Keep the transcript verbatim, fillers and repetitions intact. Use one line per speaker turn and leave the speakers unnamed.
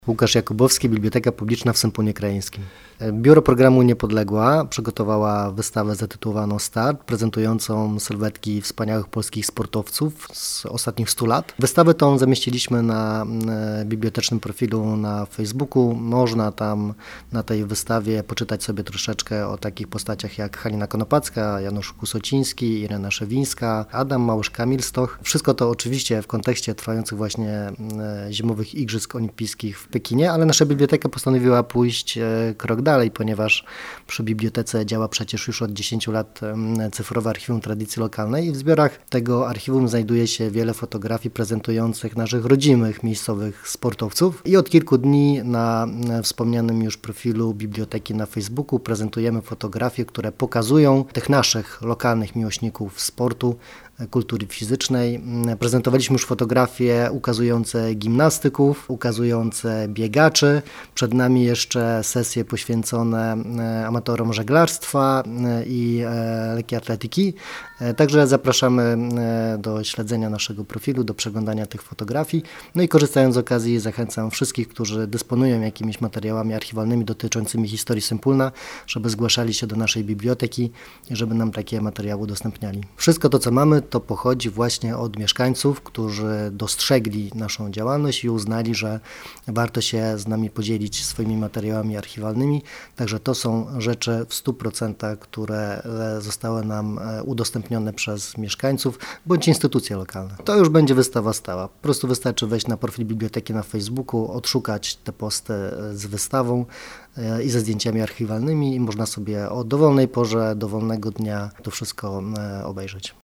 Łukasz Jakubowski, Biblioteka Publiczna w Sęponie Krajeńskim. Biuro Programu Niepodległa przygotowała wystawę zatytułowaną Start, prezentującą sylwetki wspaniałych polskich sportowców z ostatnich stu lat. Wystawę tą zamieściliśmy na bibliotecznym profilu na Facebooku. Można tam na tej wystawie poczytać sobie troszeczkę o takich postaciach jak Halina Konopacka, Janusz Kusociński, Irena Szewińska, Adam Małysz-Kamilstoch. Wszystko to oczywiście w kontekście trwających właśnie zimowych Igrzysk Olimpijskich w Pekinie, ale nasza biblioteka postanowiła pójść krok dalej, ponieważ przy bibliotece działa przecież już od dziesięciu lat cyfrowe archiwum tradycji lokalnej i w zbiorach tego archiwum znajduje się wiele fotografii prezentujących naszych rodzimych, miejscowych sportowców i od kilku dni na wspomnianym już profilu biblioteki na Facebooku prezentujemy fotografie, które pokazują tych naszych lokalnych miłośników sportu, kultury fizycznej. Prezentowaliśmy już fotografie ukazujące gimnastyków, ukazujące biegaczy. Przed nami jeszcze sesje poświęcone amatorom żeglarstwa i lekkiej atletyki. Także zapraszamy do śledzenia naszego profilu, do przeglądania tych fotografii. No i korzystając z okazji zachęcam wszystkich, którzy dysponują jakimiś materiałami archiwalnymi dotyczącymi historii Sępólna, żeby zgłaszali się do naszej biblioteki i żeby nam takie materiały udostępniali. Wszystko to, co mamy, to pochodzi właśnie od mieszkańców, którzy dostrzegli naszą działalność i uznali, że warto się z nami podzielić swoimi materiałami archiwalnymi. Także to są rzeczy w stu procentach, które zostały nam udostępnione przez mieszkańców bądź instytucje lokalne. To już będzie wystawa stała. Po prostu wystarczy wejść na profil biblioteki na Facebooku, odszukać te posty z wystawą i ze zdjęciami archiwalnymi i można sobie o dowolnej porze, dowolnego dnia to wszystko obejrzeć.